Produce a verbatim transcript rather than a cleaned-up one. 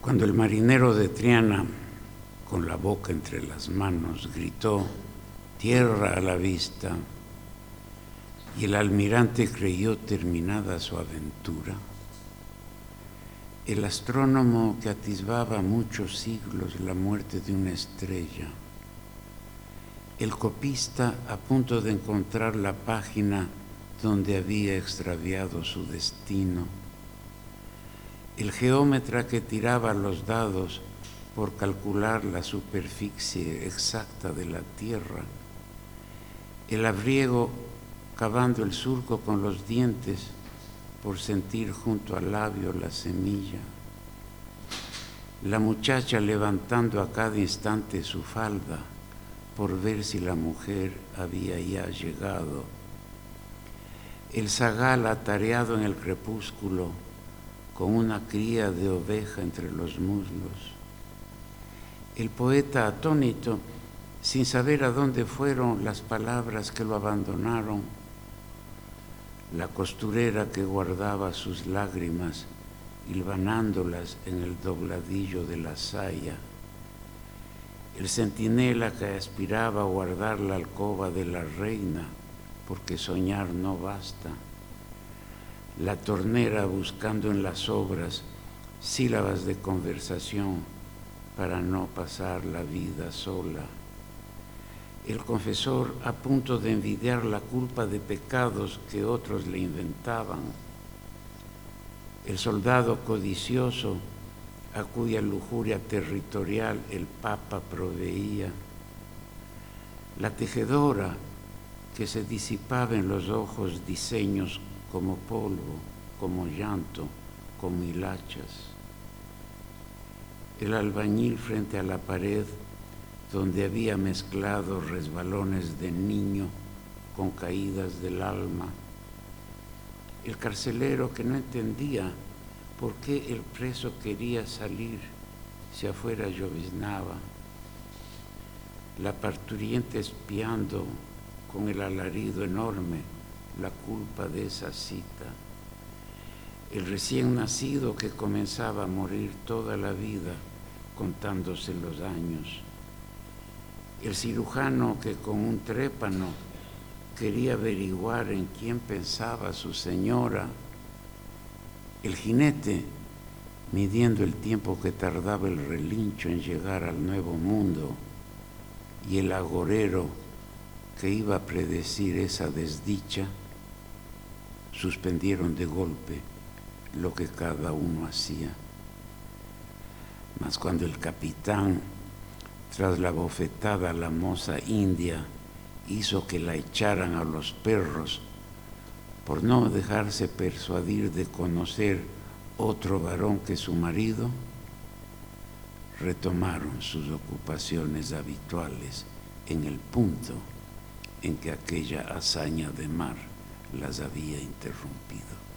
Cuando el marinero de Triana, con la boca entre las manos, gritó «Tierra a la vista», y el almirante creyó terminada su aventura, el astrónomo que atisbaba muchos siglos la muerte de una estrella, el copista a punto de encontrar la página donde había extraviado su destino, el geómetra que tiraba los dados por calcular la superficie exacta de la Tierra, el labriego cavando el surco con los dientes por sentir junto al labio la semilla, la muchacha levantando a cada instante su falda por ver si la mujer había ya llegado, el zagal atareado en el crepúsculo con una cría de oveja entre los muslos, el poeta atónito sin saber a dónde fueron las palabras que lo abandonaron, la costurera que guardaba sus lágrimas hilvanándolas en el dobladillo de la saya, el centinela que aspiraba a guardar la alcoba de la reina porque soñar no basta, la tornera buscando en las obras sílabas de conversación para no pasar la vida sola, el confesor a punto de envidiar la culpa de pecados que otros le inventaban, el soldado codicioso a cuya lujuria territorial el Papa proveía, la tejedora que se disipaba en los ojos diseños como polvo, como llanto, como hilachas, el albañil frente a la pared donde había mezclado resbalones de niño con caídas del alma, el carcelero que no entendía por qué el preso quería salir si afuera lloviznaba, la parturiente espiando con el alarido enorme la culpa de esa cita, el recién nacido que comenzaba a morir toda la vida contándose los años, el cirujano que con un trépano quería averiguar en quién pensaba su señora, el jinete midiendo el tiempo que tardaba el relincho en llegar al nuevo mundo y el agorero que iba a predecir esa desdicha, suspendieron de golpe lo que cada uno hacía. Mas cuando el capitán, tras la bofetada a la moza india, hizo que la echaran a los perros por no dejarse persuadir de conocer otro varón que su marido, retomaron sus ocupaciones habituales en el punto en que aquella hazaña de mar las había interrumpido.